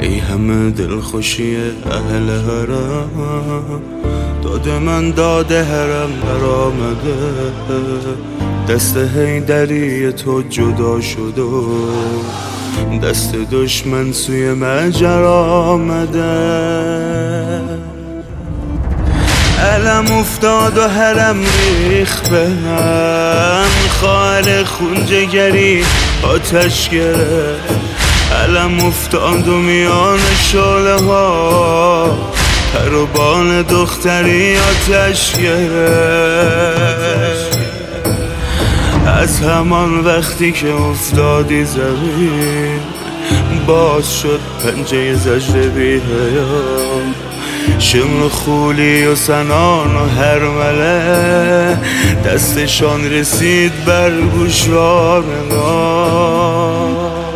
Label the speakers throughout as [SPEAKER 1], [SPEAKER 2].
[SPEAKER 1] ای همه دلخوشی اهل حرم، داده من داده حرم برآمده، دست حیدری تو جدا شد و دست دشمن سوی مجر آمده. علم افتاد و حرم ریخ به هم، خواهر خون جگری آتش گرفت. علم افتاد و میان شعله ها پر و بال دختری آتش گرفت. از همان وقتی که افتادی زمین، باز شد پنجه زجر بی حیام. شمر خولی و سنان و هرمله دستشان رسید بر گوشوار ما.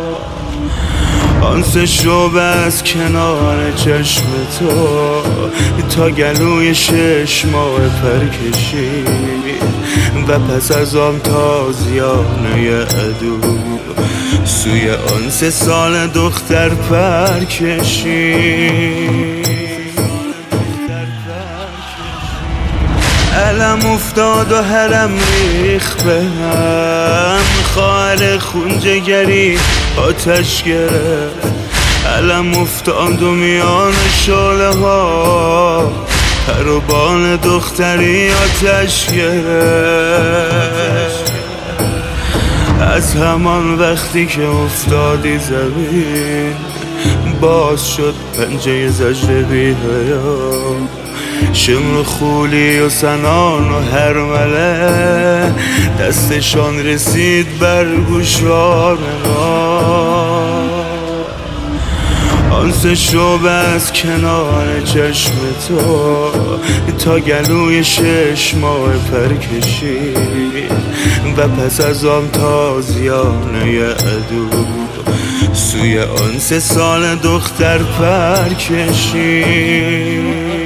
[SPEAKER 1] آن سه شعبه از کنار چشم تو تا گلوی 6 ماه پر کشید و پس از آن تازیانه عدو سوی آن 3 سال دختر پر کشید. علم افتاد و حرم ریخ به هم، خواهر خون جگری آتش گرفت. علم افتاد و میان شعله ها پر و بال دختری آتش گرفت. از همان وقتی که افتادی زمین، باز شد پنجه زجر بی حیام. شمر خولی و سنان و هرمله دستشان رسید بر گوشوار ما. آن 3 شعبه از کنار چشم تو تا گلوی 6 ماه پر کشید و پس از آن تازیانه عدو سوی آن 3 سال دختر پر کشید.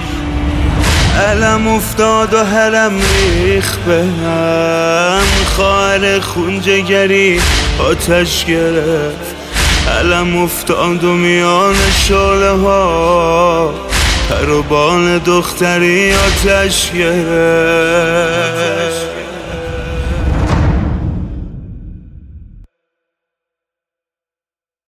[SPEAKER 1] علم افتاد و حرم ریخ به هم، خواهر خون جگری آتش گرفت. علم افتاد و میان شعله ها پر و بال دختری آتش گرفت.